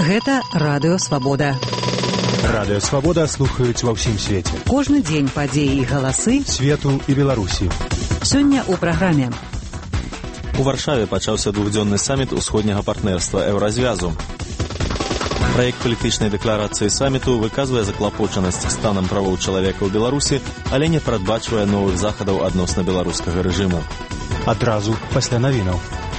Гэта Радыё Свабода. Радыё Свабода слухаюць ва ўсім свеце. Кожны дзень падзеі і галасы свету і Беларусі. Сёння ў праграме. У Варшаве пачаўся двухдзённы саміт усходняга партнерства Еўразвязу. Праект палітычнай дэкларацыі саміту выказвае заклапочанасць станам правоў чалавека ў Беларусі, але не прадбачвае новых захадаў адносна беларускага рэжыму. Адразу пасля навінаў.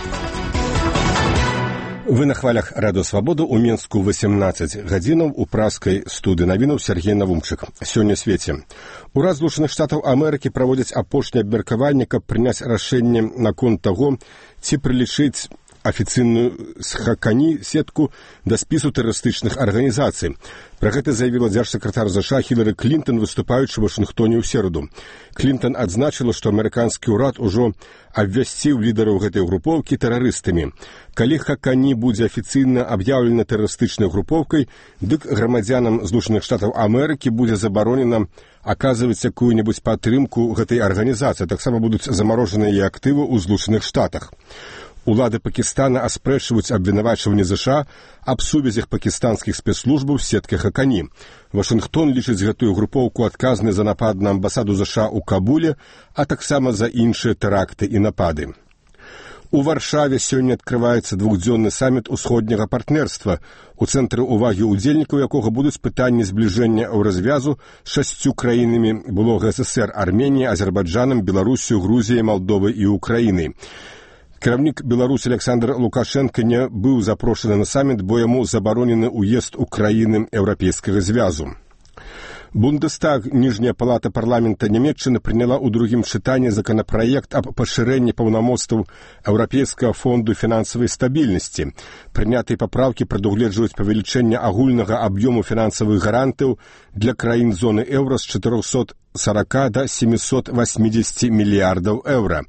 Вы на хвалях Радыё Свабоду ў Менску 18 гадзінаў у праскай студыі навінаў Сергей Навумчык. Сёння свеце. Урад Злучаных Штатаў Амерыкі праводзяць апошняе абмеркаванне, каб прыняць рашэнне наконт таго, ці прылічыць афіцыйную схакані сетку да спісу тэрарыстычных арганізацый. Пра гэта заявіла дзяржсакратар ЗША Хілары Клінтон, выступаючы ў Вашынгтоне ў сераду. Клінтон адзначыла, што амерыканскі ўрад ужо абвясціў лідараў гэтай групоўкі тэрарыстамі. Калі хакані будзе афіцыйна аб'яўлена тэрарыстычнай групоўкай, дык грамадзянам Злучаных Штатаў Амерыкі будзе забаронена аказваць якую-небудзь падтрымку гэтай арганізацыі. Таксама будуць замарожаныя і актывы ў Злучаных Штатах. Улады Пакістана аспрэчваюць абвінавачванні ЗША аб сувязях пакістанскіх спецслужбаў з сеткай хакані. Вашынгтон лічыць гэтую групоўку адказнай за напад на амбасаду ЗША ў Кабуле, а таксама за іншыя тэракты і напады. У Варшаве сёння адкрываецца двухдзённы саміт усходняга партнерства, у цэнтры ўвагі ўдзельнікаў якога будуць пытанні збліжэння Еўразвязу з 6 краінамі былога СССР: Арменіяй, Азербайджанам, Беларусю, Грузіяй, Малдовай і Украінай. Кіраўнік Беларусі Александр Лукашенко не быў запрошаны на саміт, бо яму забаронены ўезд у краіны Еўрапейскага звязу. Бундестаг, ніжняя палата парламента Нямецчыны, прыняла ў другім чытанні законапраект аб пашырэнні паўнамоцтваў Еўрапейскага фонду фінансавай стабільнасці. Прынятыя папраўкі прадугледжваюць павелічэнне агульнага аб'ёму фінансавых гарантыў для краін зоны еўра з 440 да 780 мільярдаў еўра.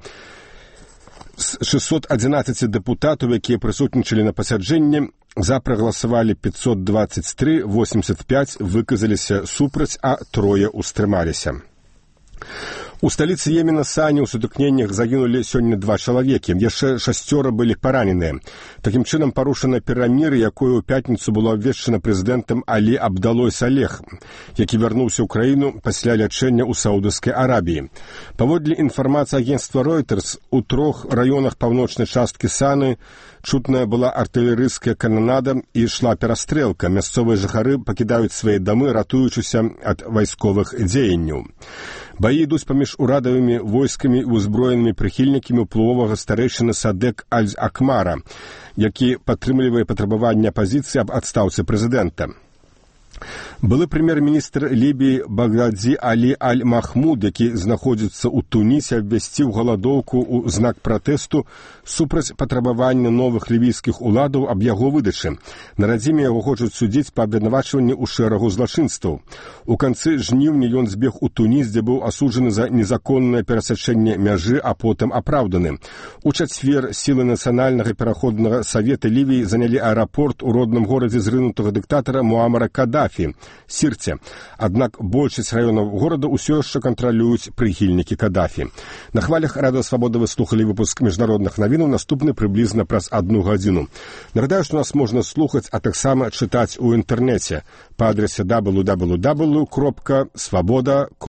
З 611 дэпутатаў, якія прысутнічалі на пасяджэнні, за прагаласавалі 523, 85 выказаліся супраць, а 3 устрымаліся. У сталіцы Йемена Сані ў сутыкненнях загінулі сёння 2 чалавекі, яшчэ 6 былі параненыя. Такім чынам парушана перамір'е, якое ў пятніцу было абвешчана прэзідэнтам Алі Абдалой Салех, які вярнуўся ў краіну пасля лячэння ў Саудаўскай Арабіі. Паводле інфармацыі агенцтва Reuters, у 3 раёнах паўночнай часткі Саны чутная была артылерыйская кананада і ішла перастрэлка. Мясцовыя жыхары пакідаюць свае дамы, ратуючыся ад вайсковых дзеянняў. Баі ідуць паміж урадавымі войскамі і узброенымі прыхільнікамі ўплывовага старэйшыны Садек Аль-Акмара, які падтрымлівае патрабаванне апазіцыі аб адстаўцы прэзідэнта. Былы прэм'ер-міністр Лібіі Багдадзі Алі Аль-Махмуд, які знаходзіцца ў Тунісе, абвясціў галадоўку ў знак пратэсту супраць патрабавання новых лівійскіх уладаў аб яго выдачы. На радзіме яго хочуць судзіць па абвінавачванні ў шэрагу злачынстваў. У канцы жніўня ён збег у Туніс, дзе быў асуджаны за незаконнае перасячэнне мяжы, а потым апраўданы. У чацвер сілы нацыянальнага пераходнага савета Лівіі занялі аэрапорт у родным горадзе зрынутага дыктатара Муамара Кадафі, Сірце. Аднак большасць раёнаў горада ўсё яшчэ кантралююць прыхільнікі Кадафі. На хвалях Радыё Свабода вы слухалі выпуск міжнародных навінаў, наступны прыблізна праз 1 гадзіну. Нагадаю, што нас можна слухаць, а таксама чытаць у інтэрнэце па адрасе www.svoboda.org.